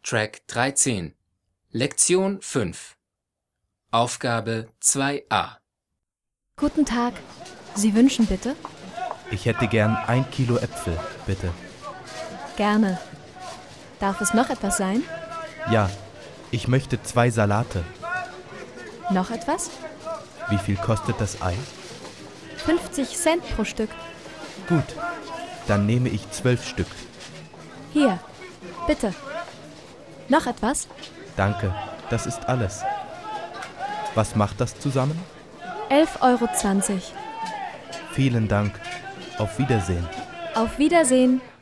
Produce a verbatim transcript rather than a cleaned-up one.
Track dreizehn. Lektion fünf. Aufgabe zwei a. Guten Tag. Sie wünschen bitte? Ich hätte gern ein Kilo Äpfel, bitte. Gerne. Darf es noch etwas sein? Ja, ich möchte zwei Salate. Noch etwas? Wie viel kostet das Ei? fünfzig Cent pro Stück. Gut, dann nehme ich zwölf Stück. Hier, bitte. Noch etwas? Danke, das ist alles. Was macht das zusammen? elf Euro zwanzig. Vielen Dank. Auf Wiedersehen. Auf Wiedersehen.